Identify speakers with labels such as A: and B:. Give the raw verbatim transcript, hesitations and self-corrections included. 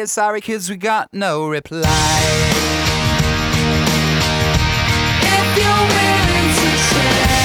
A: sorry, cause we got no reply.
B: If you're willing to try.